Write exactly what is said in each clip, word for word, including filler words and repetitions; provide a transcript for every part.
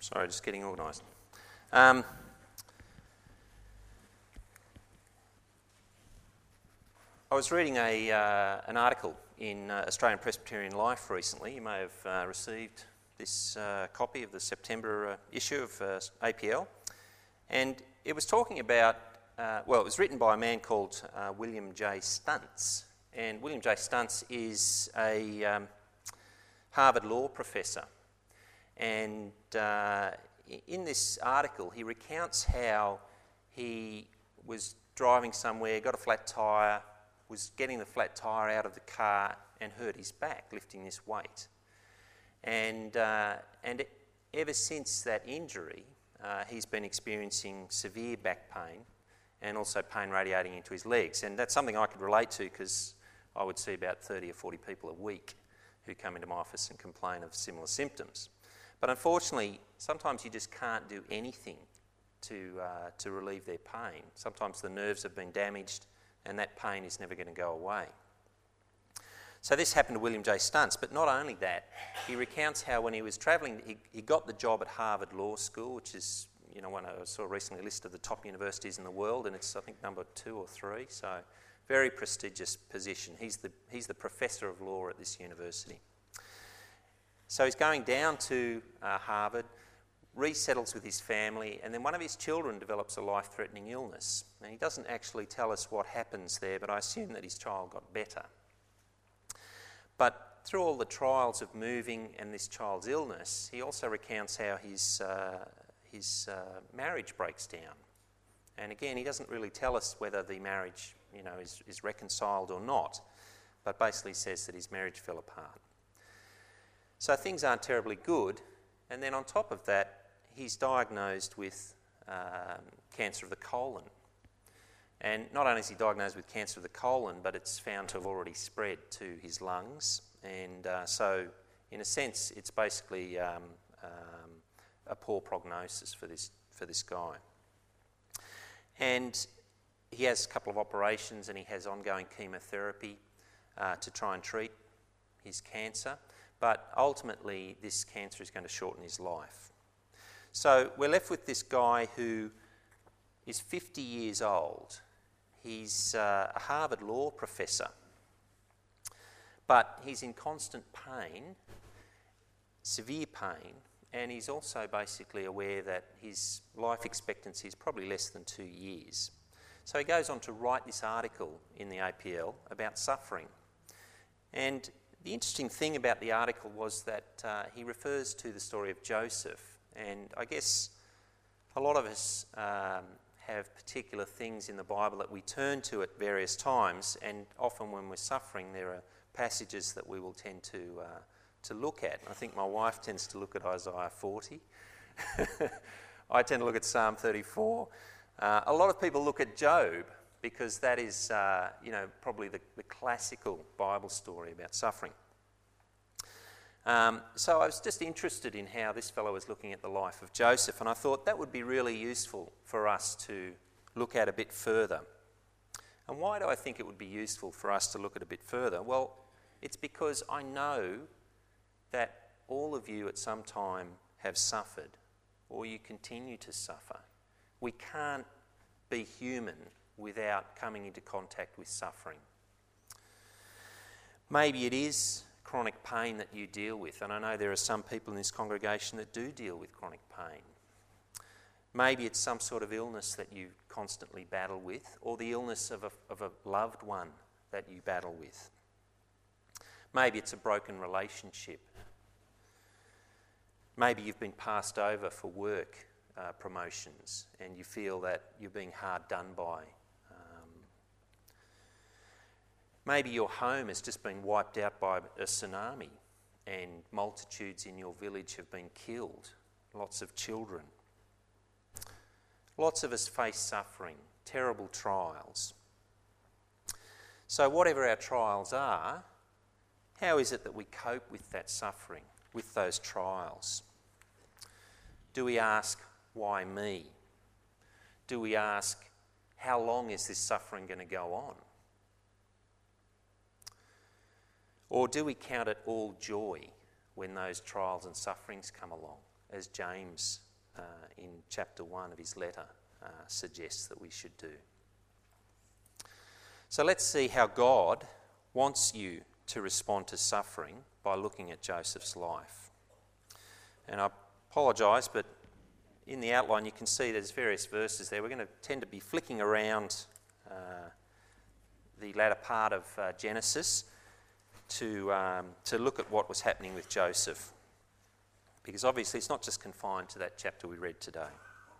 Sorry, just getting organised. Um, I was reading a, uh, an article in uh, Australian Presbyterian Life recently. You may have uh, received this uh, copy of the September uh, issue of uh, A P L. And it was talking about, uh, well, it was written by a man called uh, William J. Stuntz. And William J. Stuntz is a um, Harvard law professor. And uh, in this article, he recounts how he was driving somewhere, got a flat tyre, was getting the flat tyre out of the car and hurt his back lifting this weight. And, uh, and it, ever since that injury, uh, he's been experiencing severe back pain and also pain radiating into his legs. And that's something I could relate to because I would see about thirty or forty people a week who come into my office and complain of similar symptoms. But unfortunately, sometimes you just can't do anything to, uh, to relieve their pain. Sometimes the nerves have been damaged and that pain is never going to go away. So this happened to William J. Stuntz, but not only that, he recounts how when he was travelling, he, he got the job at Harvard Law School, which is, you know, one I saw recently a list of the top universities in the world, and it's, I think, number two or three, so very prestigious position. He's the, he's the professor of law at this university. So he's going down to uh, Harvard, resettles with his family, and then one of his children develops a life-threatening illness. And he doesn't actually tell us what happens there, but I assume that his child got better. But through all the trials of moving and this child's illness, he also recounts how his, uh, his uh, marriage breaks down. And again, he doesn't really tell us whether the marriage, you know, is, is reconciled or not, but basically says that his marriage fell apart. So things aren't terribly good, and then on top of that, he's diagnosed with um, cancer of the colon. And not only is he diagnosed with cancer of the colon, but it's found to have already spread to his lungs. And uh, so, in a sense, it's basically um, um, a poor prognosis for this, for this guy. And he has a couple of operations and he has ongoing chemotherapy uh, to try and treat his cancer. But ultimately, this cancer is going to shorten his life. So we're left with this guy who is fifty years old. He's uh, a Harvard law professor, but he's in constant pain, severe pain, and he's also basically aware that his life expectancy is probably less than two years. So he goes on to write this article in the A P L about suffering. And the interesting thing about the article was that uh, he refers to the story of Joseph, and I guess a lot of us um, have particular things in the Bible that we turn to at various times, and often when we're suffering there are passages that we will tend to, uh, to look at. I think my wife tends to look at Isaiah forty. I tend to look at Psalm thirty-four. Uh, a lot of people look at Job, because that is, uh, you know, probably the, the classical Bible story about suffering. Um, so I was just interested in how this fellow was looking at the life of Joseph, and I thought that would be really useful for us to look at a bit further. And why do I think it would be useful for us to look at a bit further? Well, it's because I know that all of you at some time have suffered, or you continue to suffer. We can't be human without coming into contact with suffering. Maybe it is chronic pain that you deal with, and I know there are some people in this congregation that do deal with chronic pain. Maybe it's some sort of illness that you constantly battle with, or the illness of a, of a loved one that you battle with. Maybe it's a broken relationship. Maybe you've been passed over for work uh, promotions and you feel that you're being hard done by. Maybe your home has just been wiped out by a tsunami and multitudes in your village have been killed, lots of children. Lots of us face suffering, terrible trials. So whatever our trials are, how is it that we cope with that suffering, with those trials? Do we ask, why me? Do we ask, how long is this suffering going to go on? Or do we count it all joy when those trials and sufferings come along? as James uh, in chapter one of his letter uh, suggests that we should do. So let's see how God wants you to respond to suffering by looking at Joseph's life. And I apologise, but in the outline you can see there's various verses there. We're going to tend to be flicking around uh, the latter part of uh, Genesis to, um, to look at what was happening with Joseph. Because obviously it's not just confined to that chapter we read today.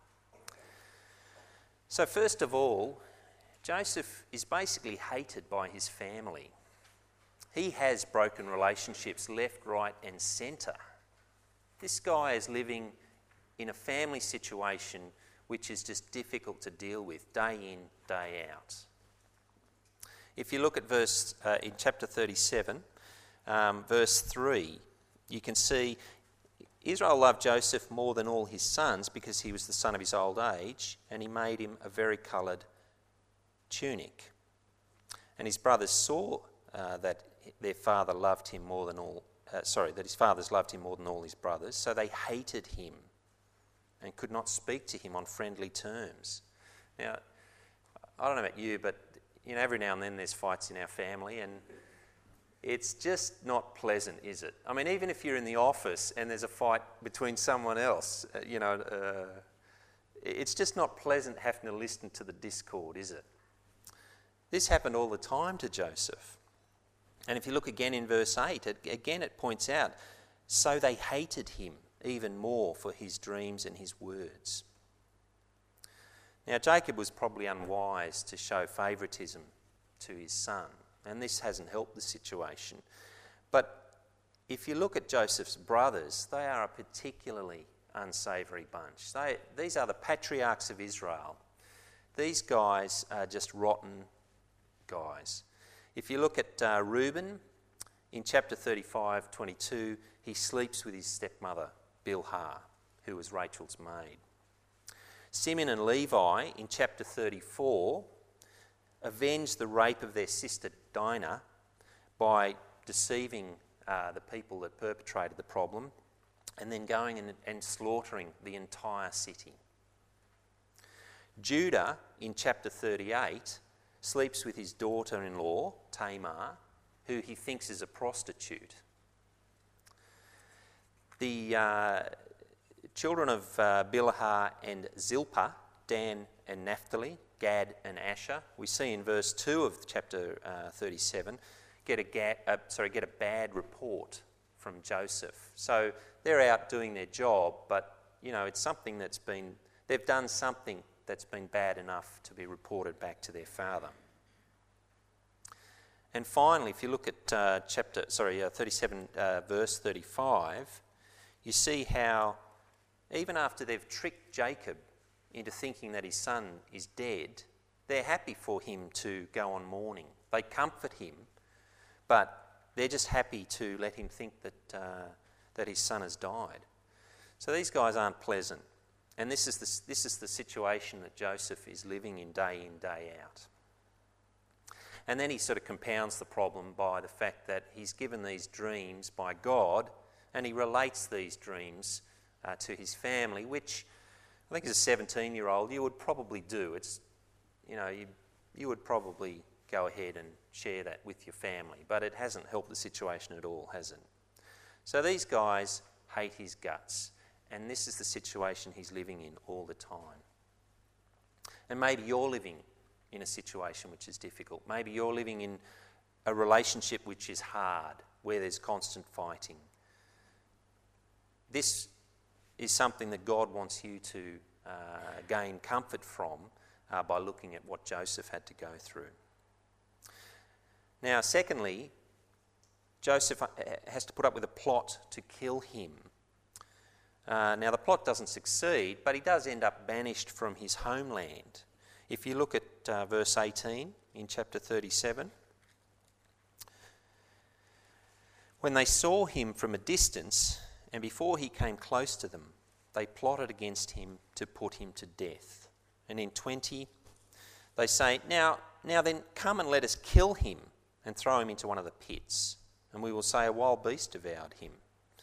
So first of all, Joseph is basically hated by his family. He has broken relationships left, right and centre. This guy is living in a family situation which is just difficult to deal with day in, day out. If you look at verse uh, in chapter thirty-seven, um, verse three, you can see Israel loved Joseph more than all his sons because he was the son of his old age, and he made him a vari-coloured tunic. And his brothers saw uh, that their father loved him more than all, uh, sorry, that his fathers loved him more than all his brothers, so they hated him and could not speak to him on friendly terms. Now, I don't know about you, but you know, every now and then there's fights in our family, and it's just not pleasant, is it? I mean, even if you're in the office and there's a fight between someone else, uh, you know, uh, it's just not pleasant having to listen to the discord, is it? This happened all the time to Joseph. And if you look again in verse eight, it, again it points out, so they hated him even more for his dreams and his words. Now, Jacob was probably unwise to show favouritism to his son, and this hasn't helped the situation. But if you look at Joseph's brothers, they are a particularly unsavoury bunch. They, these are the patriarchs of Israel. These guys are just rotten guys. If you look at uh, Reuben, in chapter thirty-five, twenty-two, he sleeps with his stepmother, Bilhah, who was Rachel's maid. Simeon and Levi, in chapter thirty-four, avenged the rape of their sister Dinah by deceiving uh, the people that perpetrated the problem and then going and, and slaughtering the entire city. Judah, in chapter thirty-eight, sleeps with his daughter-in-law, Tamar, who he thinks is a prostitute. The uh, children of uh, Bilhah and Zilpah, Dan and Naphtali, Gad and Asher, we see in verse two of chapter uh, thirty-seven, get a, ga- uh, sorry, get a bad report from Joseph. So they're out doing their job, but you know it's something that's been, they've done something that's been bad enough to be reported back to their father. And finally, if you look at uh, chapter, sorry, uh, thirty-seven, uh, verse thirty-five, you see how even after they've tricked Jacob into thinking that his son is dead, they're happy for him to go on mourning. They comfort him, but they're just happy to let him think that uh, that his son has died. So these guys aren't pleasant. And this is the, this is the situation that Joseph is living in day in, day out. And then he sort of compounds the problem by the fact that he's given these dreams by God, and he relates these dreams uh, to his family, which I think as a seventeen-year-old you would probably do. It's, you know, you, you would probably go ahead and share that with your family, but it hasn't helped the situation at all, has it? So these guys hate his guts. And this is the situation he's living in all the time. And maybe you're living in a situation which is difficult. Maybe you're living in a relationship which is hard, where there's constant fighting. This is something that God wants you to uh, gain comfort from uh, by looking at what Joseph had to go through. Now, secondly, Joseph has to put up with a plot to kill him. Uh, now, the plot doesn't succeed, but he does end up banished from his homeland. If you look at uh, verse eighteen in chapter thirty-seven, when they saw him from a distance, and before he came close to them, they plotted against him to put him to death. And in twenty, they say, now, now then, come and let us kill him and throw him into one of the pits, and we will say a wild beast devoured him.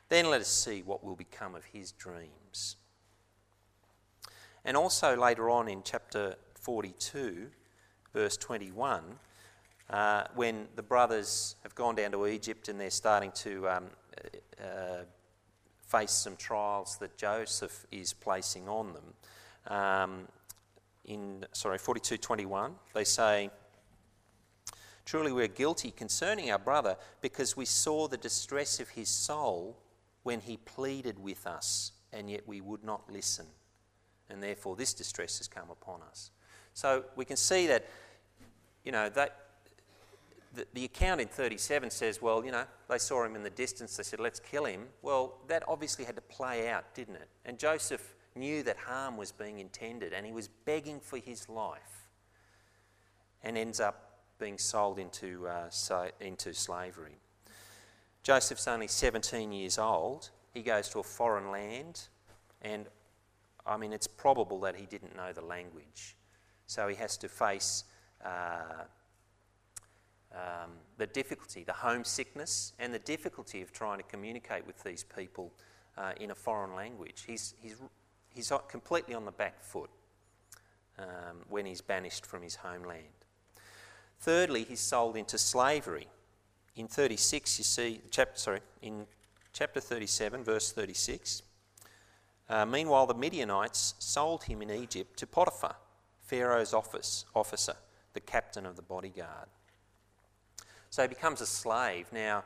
Then let us see what will become of his dreams. And also later on in chapter forty-two, verse twenty-one, uh, when the brothers have gone down to Egypt and they're starting to um, uh, face some trials that Joseph is placing on them, um, in sorry forty-two twenty-one, they say, "Truly we are guilty concerning our brother, because we saw the distress of his soul when he pleaded with us, and yet we would not listen. And therefore this distress has come upon us." So we can see that, you know, that the, the account in thirty-seven says, well, you know, they saw him in the distance, they said, let's kill him. Well, that obviously had to play out, didn't it? And Joseph knew that harm was being intended, and he was begging for his life, and ends up being sold into, uh, so, into slavery. Joseph's only seventeen years old. He goes to a foreign land, and I mean, it's probable that he didn't know the language. So he has to face uh, um, the difficulty, the homesickness, and the difficulty of trying to communicate with these people uh, in a foreign language. He's, he's, he's completely on the back foot um, when he's banished from his homeland. Thirdly, he's sold into slavery. In thirty-six, you see, chapter, sorry, in chapter thirty-seven, verse thirty-six, uh, meanwhile the Midianites sold him in Egypt to Potiphar, Pharaoh's office, officer, the captain of the bodyguard. So he becomes a slave. Now,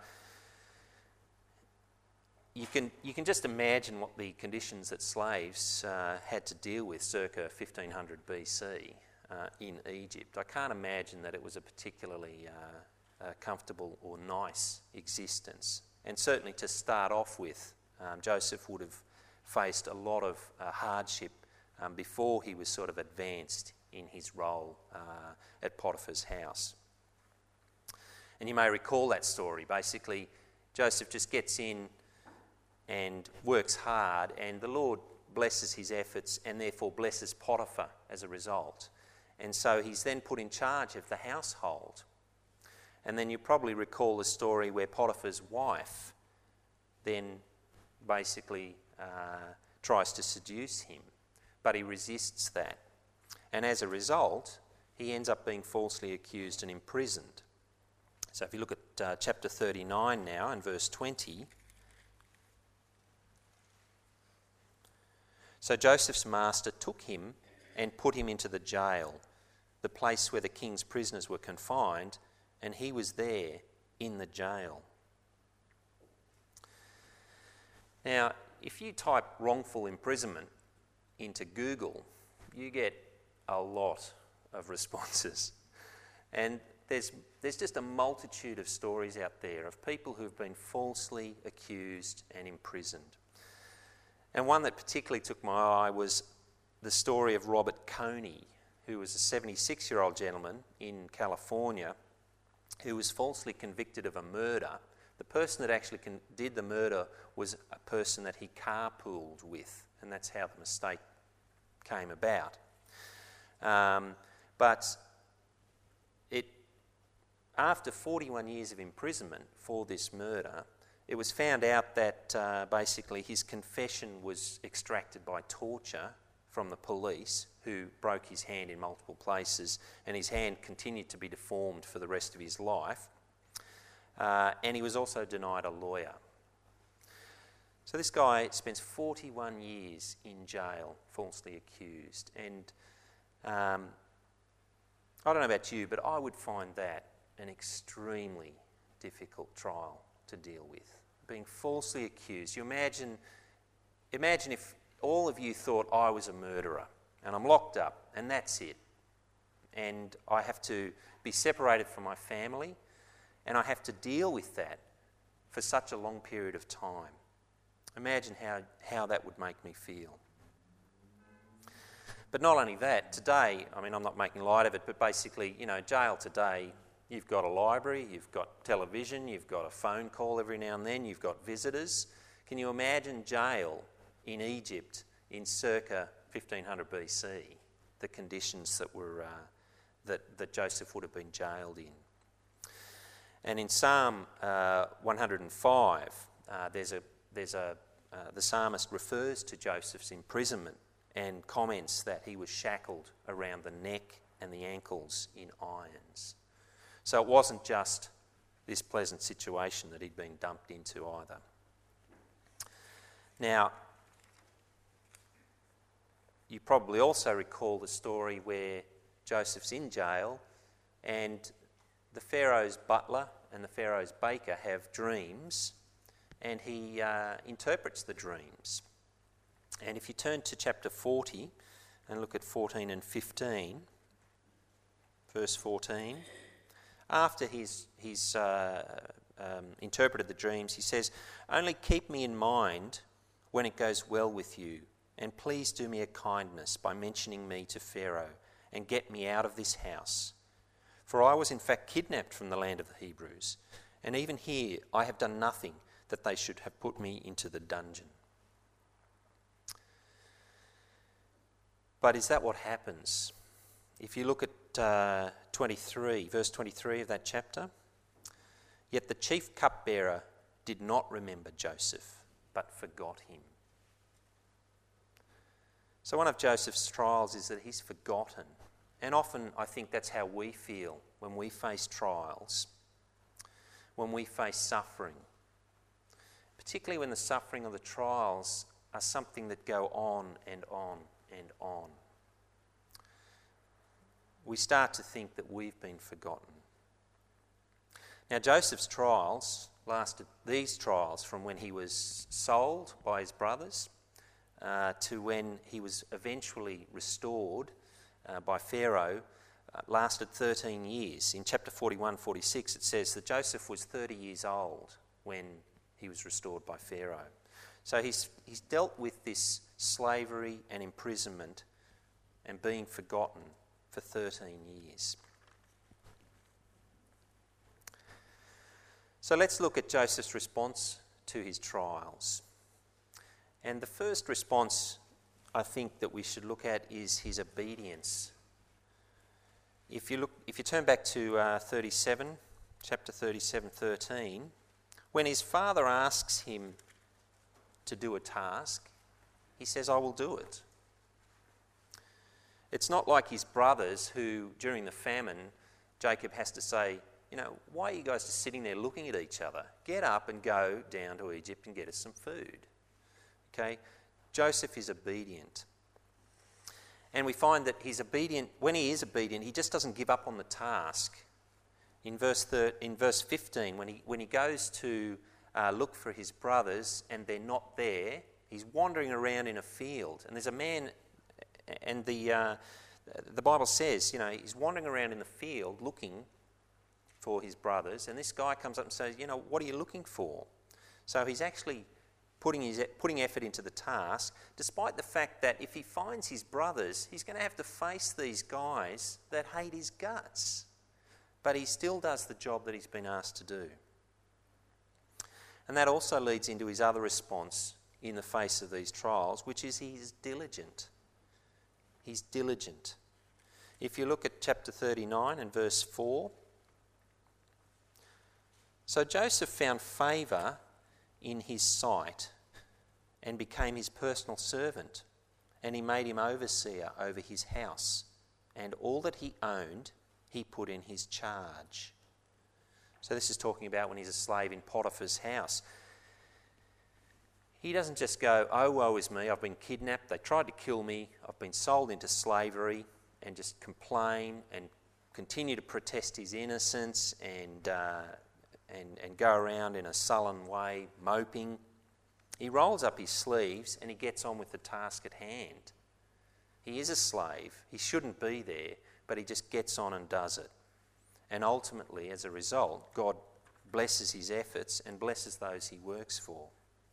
you can you can just imagine what the conditions that slaves uh, had to deal with circa fifteen hundred B C uh, in Egypt. I can't imagine that it was a particularly uh, uh, comfortable or nice existence. And certainly to start off with, um, Joseph would have faced a lot of uh, hardship um, before he was sort of advanced in his role uh, at Potiphar's house. And you may recall that story. Basically, Joseph just gets in and works hard, and the Lord blesses his efforts and therefore blesses Potiphar as a result. And so he's then put in charge of the household. And then you probably recall the story where Potiphar's wife then basically uh, tries to seduce him, but he resists that. And as a result, he ends up being falsely accused and imprisoned. So if you look at uh, chapter thirty-nine now and verse twenty. So Joseph's master took him and put him into the jail, the place where the king's prisoners were confined, and he was there in the jail. Now, if you type wrongful imprisonment into Google, you get a lot of responses. And there's, there's just a multitude of stories out there of people who've been falsely accused and imprisoned. And one that particularly took my eye was the story of Robert Coney, who was a seventy-six-year-old gentleman in California who was falsely convicted of a murder. The person that actually con- did the murder was a person that he carpooled with, and that's how the mistake came about. Um, but it, after forty-one years of imprisonment for this murder, it was found out that uh, basically his confession was extracted by torture from the police, who broke his hand in multiple places, and his hand continued to be deformed for the rest of his life. Uh, and he was also denied a lawyer. So this guy spends forty-one years in jail, falsely accused. And um, I don't know about you, but I would find that an extremely difficult trial to deal with. Being falsely accused. You imagine, imagine if all of you thought I was a murderer and I'm locked up and that's it. And I have to be separated from my family and I have to deal with that for such a long period of time. Imagine how, how that would make me feel. But not only that, today, I mean, I'm not making light of it, but basically, you know, jail today, you've got a library, you've got television, you've got a phone call every now and then, you've got visitors. Can you imagine jail in Egypt in circa fifteen hundred B C, the conditions that were uh, that, that Joseph would have been jailed in? And in Psalm uh, one hundred five, uh, there's a there's a uh, the psalmist refers to Joseph's imprisonment and comments that he was shackled around the neck and the ankles in irons. So it wasn't just this pleasant situation that he'd been dumped into either. Now, you probably also recall the story where Joseph's in jail and the Pharaoh's butler and the Pharaoh's baker have dreams, and he uh, interprets the dreams. And if you turn to chapter forty and look at fourteen and fifteen, verse fourteen, after he's, he's uh, um, interpreted the dreams, he says, "Only keep me in mind when it goes well with you, and please do me a kindness by mentioning me to Pharaoh and get me out of this house. For I was in fact kidnapped from the land of the Hebrews, and even here I have done nothing that they should have put me into the dungeon." But is that what happens? If you look at uh, twenty-three, verse twenty-three of that chapter, "Yet the chief cupbearer did not remember Joseph, but forgot him." So one of Joseph's trials is that he's forgotten. And often I think that's how we feel when we face trials, when we face suffering. Particularly when the suffering or the trials are something that go on and on and on. We start to think that we've been forgotten. Now Joseph's trials lasted, these trials, from when he was sold by his brothers uh, to when he was eventually restored uh, by Pharaoh, uh, lasted thirteen years. In chapter forty-one, forty-six it says that Joseph was thirty years old when he was restored by Pharaoh. So he's, he's dealt with this slavery and imprisonment and being forgotten for thirteen years. So let's look at Joseph's response to his trials. And the first response I think that we should look at is his obedience. If you look, if you turn back to uh, thirty-seven, chapter thirty-seven, thirteen, when his father asks him to do a task, he says, "I will do it." It's not like his brothers who, during the famine, Jacob has to say, you know, "Why are you guys just sitting there looking at each other? Get up and go down to Egypt and get us some food." Okay? Joseph is obedient. And we find that he's obedient, when he is obedient, he just doesn't give up on the task. In verse thir- in verse fifteen, when he, when he goes to uh, look for his brothers and they're not there, he's wandering around in a field. And there's a man, and the, uh, the Bible says, you know, he's wandering around in the field looking for his brothers, and this guy comes up and says, you know, "What are you looking for?" So he's actually putting his putting effort into the task, despite the fact that if he finds his brothers, he's going to have to face these guys that hate his guts. But he still does the job that he's been asked to do. And that also leads into his other response in the face of these trials, which is he's diligent. He's diligent. If you look at chapter thirty-nine and verse four, "So Joseph found favour in his sight and became his personal servant, and he made him overseer over his house, and all that he owned he put in his charge." So this is talking about when he's a slave in Potiphar's house. He doesn't just go, "Oh, woe is me, I've been kidnapped, they tried to kill me, I've been sold into slavery," and just complain and continue to protest his innocence and uh, and, and go around in a sullen way, moping. He rolls up his sleeves and he gets on with the task at hand. He is a slave, he shouldn't be there, but he just gets on and does it. And ultimately, as a result, God blesses his efforts and blesses those he works for.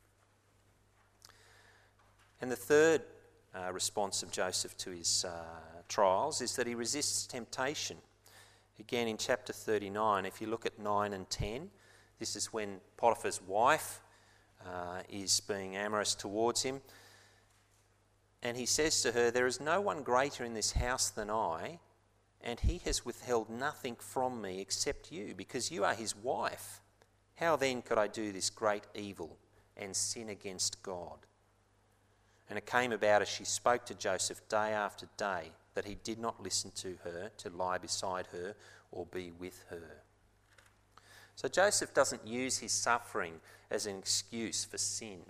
And the third uh, response of Joseph to his uh, trials is that he resists temptation. Again, in chapter thirty-nine, if you look at nine and ten, this is when Potiphar's wife uh, is being amorous towards him. And he says to her, "There is no one greater in this house than I, and he has withheld nothing from me except you, because you are his wife. How then could I do this great evil and sin against God. And it came about as she spoke to Joseph day after day that he did not listen to her, to lie beside her or be with her. So Joseph doesn't use his suffering as an excuse for sin.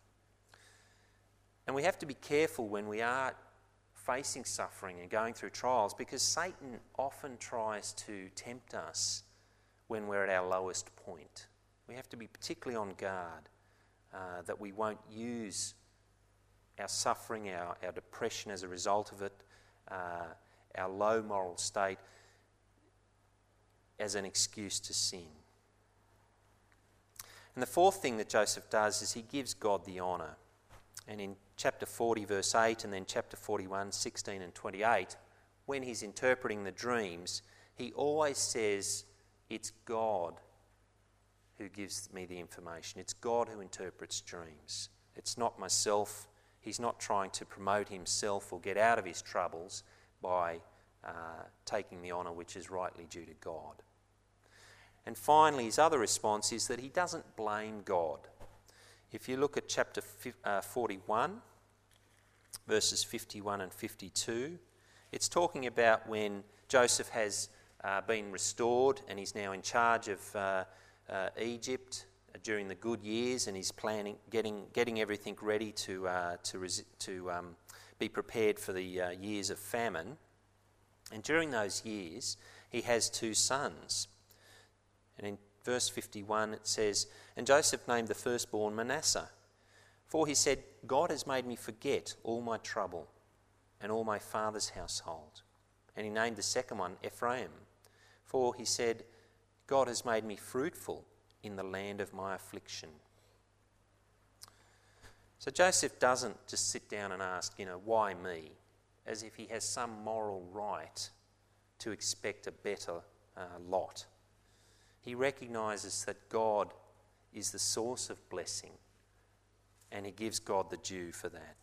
And we have to be careful when we are facing suffering and going through trials, because Satan often tries to tempt us when we're at our lowest point. We have to be particularly on guard uh, that we won't use our suffering, our, our depression as a result of it, uh, our low moral state as an excuse to sin. And the fourth thing that Joseph does is he gives God the honour. And in chapter forty, verse eight, and then chapter forty-one, sixteen and twenty-eight, when he's interpreting the dreams, he always says, it's God who gives me the information. It's God who interprets dreams. It's not myself. He's not trying to promote himself or get out of his troubles by uh, taking the honour which is rightly due to God. And finally, his other response is that he doesn't blame God. If you look at chapter forty-one, verses fifty-one and fifty-two, it's talking about when Joseph has uh, been restored and he's now in charge of uh, uh, Egypt during the good years, and he's planning, getting getting everything ready to uh, to resi- to um, be prepared for the uh, years of famine. And during those years, he has two sons. And in verse fifty-one it says, "And Joseph named the firstborn Manasseh, for he said, God has made me forget all my trouble and all my father's household. And he named the second one Ephraim, for he said, God has made me fruitful in the land of my affliction." So Joseph doesn't just sit down and ask, you know, why me? As if he has some moral right to expect a better uh, lot. He recognises that God is the source of blessing, and he gives God the due for that.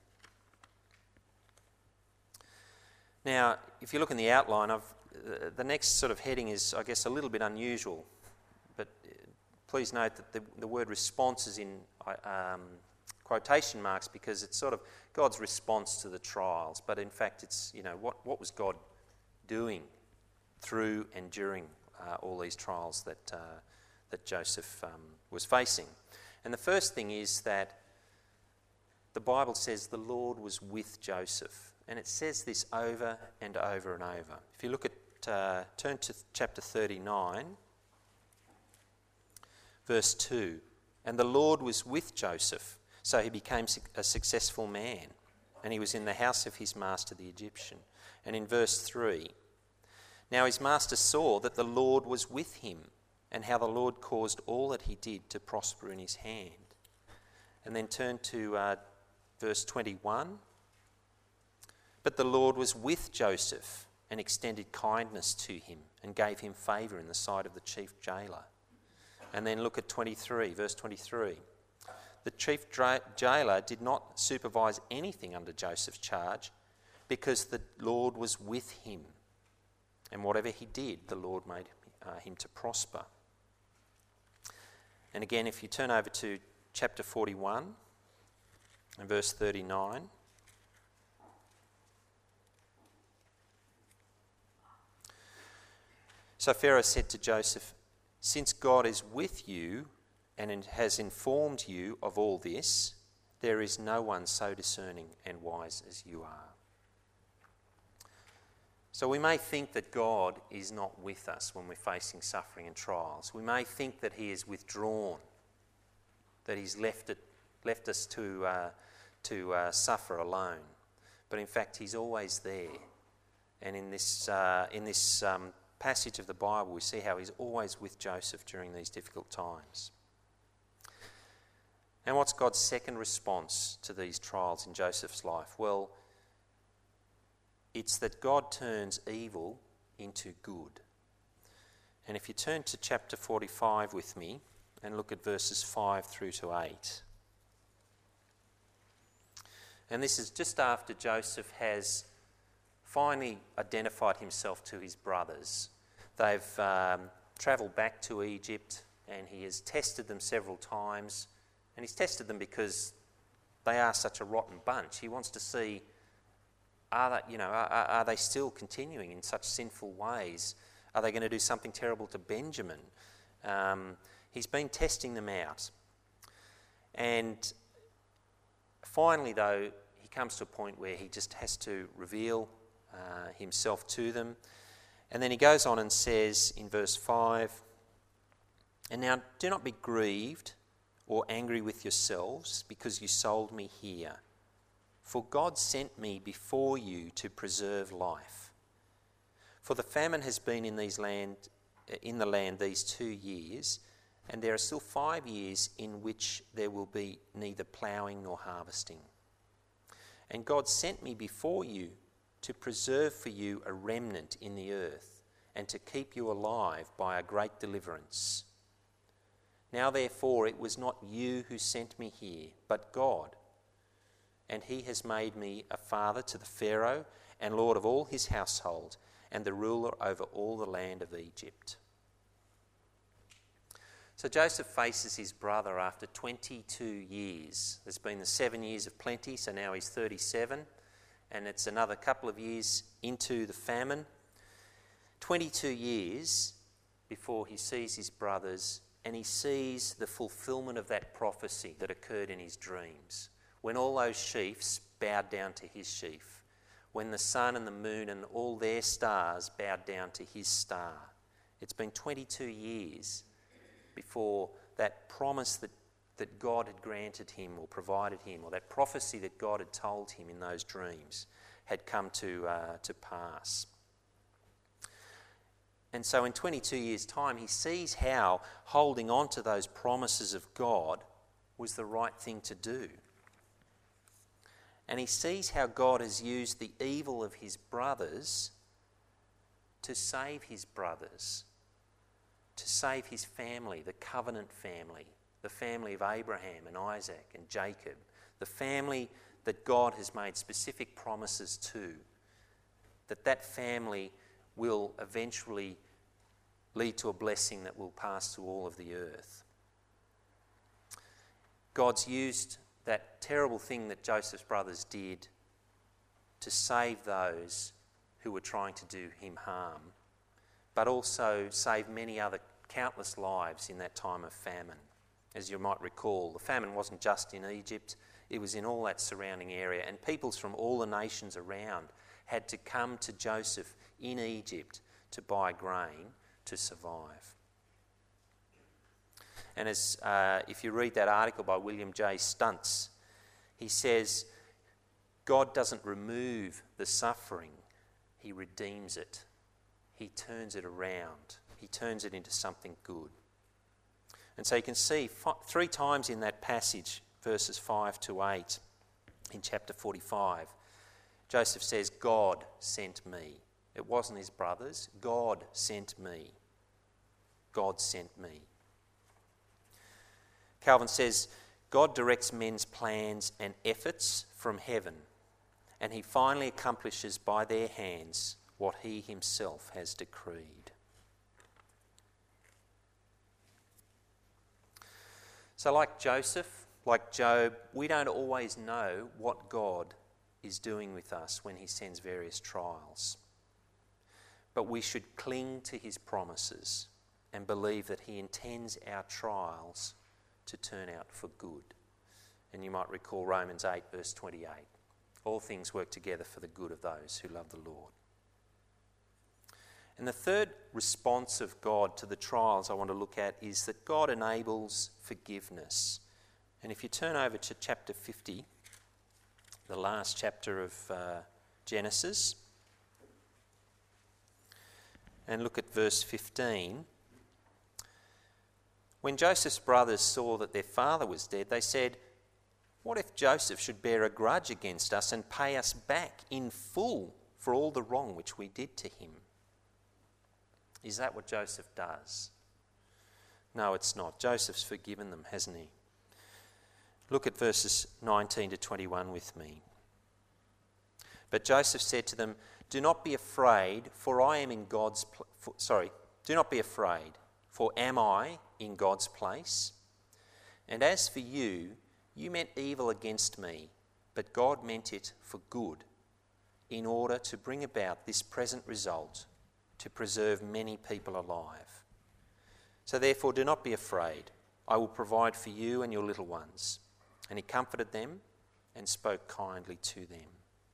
Now, if you look in the outline, of uh, the next sort of heading is, I guess, a little bit unusual, but please note that the, the word response is in um, quotation marks because it's sort of God's response to the trials, but in fact it's, you know, what, what was God doing through and during Uh, all these trials that uh, that Joseph um, was facing. And the first thing is that the Bible says the Lord was with Joseph, and it says this over and over and over. If you look at, uh, turn to chapter thirty-nine, verse two, "And the Lord was with Joseph, so he became a successful man, and he was in the house of his master the Egyptian." And in verse three, "Now his master saw that the Lord was with him, and how the Lord caused all that he did to prosper in his hand." And then turn to uh, verse twenty-one. "But the Lord was with Joseph, and extended kindness to him, and gave him favour in the sight of the chief jailer." And then look at twenty-three, verse twenty-three. "The chief dra- jailer did not supervise anything under Joseph's charge, because the Lord was with him. And whatever he did, the Lord made uh, him to prosper." And again, if you turn over to chapter forty-one and verse thirty-nine. "So Pharaoh said to Joseph, 'Since God is with you and has informed you of all this, there is no one so discerning and wise as you are.'" So we may think that God is not with us when we're facing suffering and trials. We may think that he is withdrawn, that he's left it, left us to, uh, to uh, suffer alone. But in fact, he's always there. And in this, uh, in this um, passage of the Bible, we see how he's always with Joseph during these difficult times. And what's God's second response to these trials in Joseph's life? Well, it's that God turns evil into good. And if you turn to chapter forty-five with me and look at verses five through to eight. And this is just after Joseph has finally identified himself to his brothers. They've um, travelled back to Egypt, and he has tested them several times And he's tested them because they are such a rotten bunch. He wants to see, are they, you know, are, are they still continuing in such sinful ways? Are they going to do something terrible to Benjamin? Um, he's been testing them out. And finally, though, he comes to a point where he just has to reveal uh, himself to them. And then he goes on and says in verse five, "And now do not be grieved or angry with yourselves because you sold me here. For God sent me before you to preserve life. For the famine has been in these land, in the land these two years, and there are still five years in which there will be neither ploughing nor harvesting. And God sent me before you to preserve for you a remnant in the earth, and to keep you alive by a great deliverance. Now therefore it was not you who sent me here, but God. And he has made me a father to the Pharaoh, and lord of all his household, and the ruler over all the land of Egypt." So Joseph faces his brother after twenty-two years. There's been the seven years of plenty, so now he's thirty-seven, and it's another couple of years into the famine. twenty-two years before he sees his brothers, and he sees the fulfilment of that prophecy that occurred in his dreams, when all those chiefs bowed down to his sheaf, when the sun and the moon and all their stars bowed down to his star. It's been twenty-two years before that promise that, that God had granted him or provided him, or that prophecy that God had told him in those dreams, had come to, uh, to pass. And so in twenty-two years' time, he sees how holding on to those promises of God was the right thing to do. And he sees how God has used the evil of his brothers to save his brothers, to save his family, the covenant family, the family of Abraham and Isaac and Jacob, the family that God has made specific promises to, that that family will eventually lead to a blessing that will pass to all of the earth. God's used that terrible thing that Joseph's brothers did to save those who were trying to do him harm, but also save many other countless lives in that time of famine. As you might recall, the famine wasn't just in Egypt, it was in all that surrounding area, and peoples from all the nations around had to come to Joseph in Egypt to buy grain to survive. And as uh, if you read that article by William J. Stuntz, he says, God doesn't remove the suffering, he redeems it. He turns it around. He turns it into something good. And so you can see f- three times in that passage, verses five to eight, in chapter forty-five, Joseph says, God sent me. It wasn't his brothers. God sent me. God sent me. Calvin says, God directs men's plans and efforts from heaven, and he finally accomplishes by their hands what he himself has decreed. So like Joseph, like Job, we don't always know what God is doing with us when he sends various trials. But we should cling to his promises and believe that he intends our trials to turn out for good. And you might recall Romans eight verse twenty-eight. All things work together for the good of those who love the Lord. And the third response of God to the trials I want to look at is that God enables forgiveness. And if you turn over to chapter fifty, the last chapter of uh, Genesis, and look at verse fifteen. When Joseph's brothers saw that their father was dead, they said, "What if Joseph should bear a grudge against us and pay us back in full for all the wrong which we did to him?" Is that what Joseph does? No, it's not. Joseph's forgiven them, hasn't he? Look at verses nineteen to twenty-one with me. But Joseph said to them, "Do not be afraid, for I am in God's pl- for, sorry, do not be afraid, for am I in God's place? And as for you, you meant evil against me, but God meant it for good, in order to bring about this present result, to preserve many people alive. So therefore do not be afraid. I will provide for you and your little ones." And he comforted them and spoke kindly to them.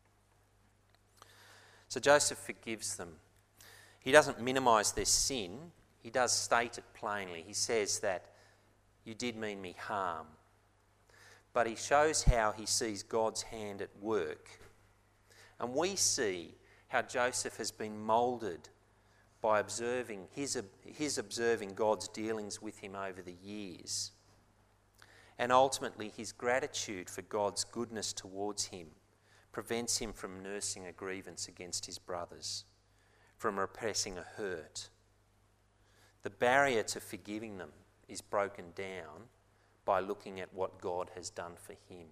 So Joseph forgives them. He doesn't minimise their sin. He does state it plainly. He says that you did mean me harm. But he shows how he sees God's hand at work. And we see how Joseph has been moulded by observing his, his observing God's dealings with him over the years. And ultimately his gratitude for God's goodness towards him prevents him from nursing a grievance against his brothers, from repressing a hurt. The barrier to forgiving them is broken down by looking at what God has done for him.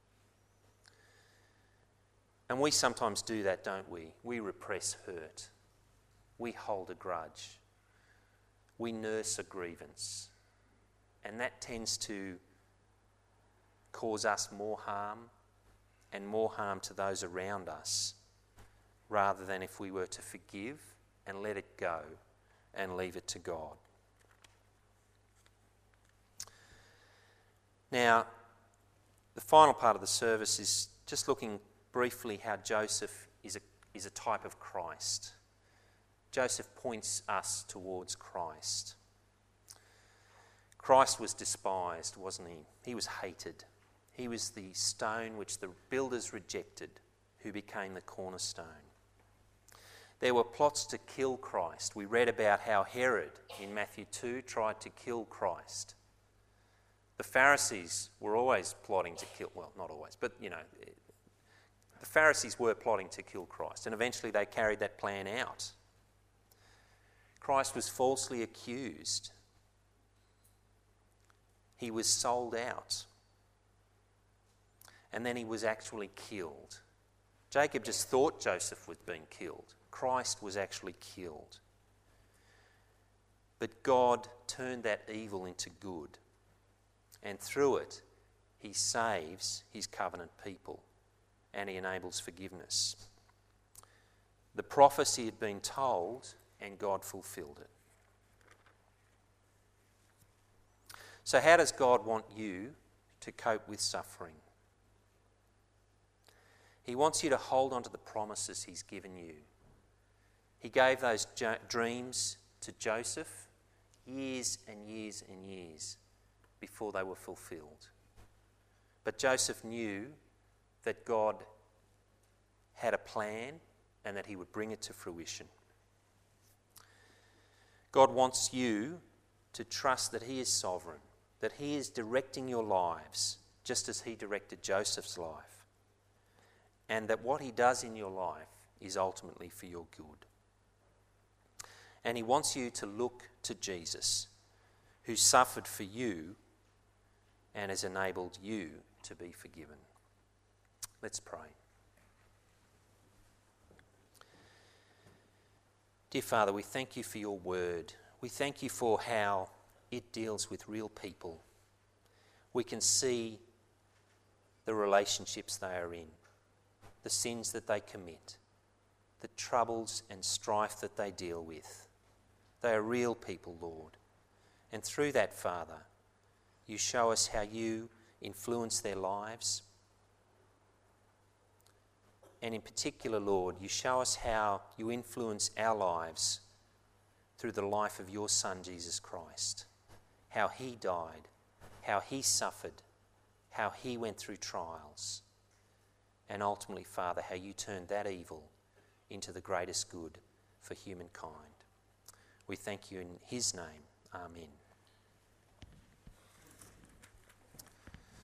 And we sometimes do that, don't we? We repress hurt. We hold a grudge. We nurse a grievance. And that tends to cause us more harm and more harm to those around us, rather than if we were to forgive and let it go and leave it to God. Now, the final part of the service is just looking briefly how Joseph is a, is a type of Christ. Joseph points us towards Christ. Christ was despised, wasn't he? He was hated. He was the stone which the builders rejected, who became the cornerstone. There were plots to kill Christ. We read about how Herod in Matthew two tried to kill Christ. The Pharisees were always plotting to kill, well, not always, but, you know, the Pharisees were plotting to kill Christ, and eventually they carried that plan out. Christ was falsely accused. He was sold out. And then he was actually killed. Jacob just thought Joseph was being killed. Christ was actually killed. But God turned that evil into good. And through it, he saves his covenant people and he enables forgiveness. The prophecy had been told and God fulfilled it. So how does God want you to cope with suffering? He wants you to hold on to the promises he's given you. He gave those jo- dreams to Joseph years and years and years before they were fulfilled. But Joseph knew that God had a plan and that he would bring it to fruition. God wants you to trust that he is sovereign, that he is directing your lives just as he directed Joseph's life, and that what he does in your life is ultimately for your good. And he wants you to look to Jesus, who suffered for you and has enabled you to be forgiven. Let's pray. Dear Father, we thank you for your word. We thank you for how it deals with real people. We can see the relationships they are in, the sins that they commit, the troubles and strife that they deal with. They are real people, Lord. And through that, Father, you show us how you influence their lives. And in particular, Lord, you show us how you influence our lives through the life of your Son, Jesus Christ. How he died, how he suffered, how he went through trials. And ultimately, Father, how you turned that evil into the greatest good for humankind. We thank you in his name. Amen.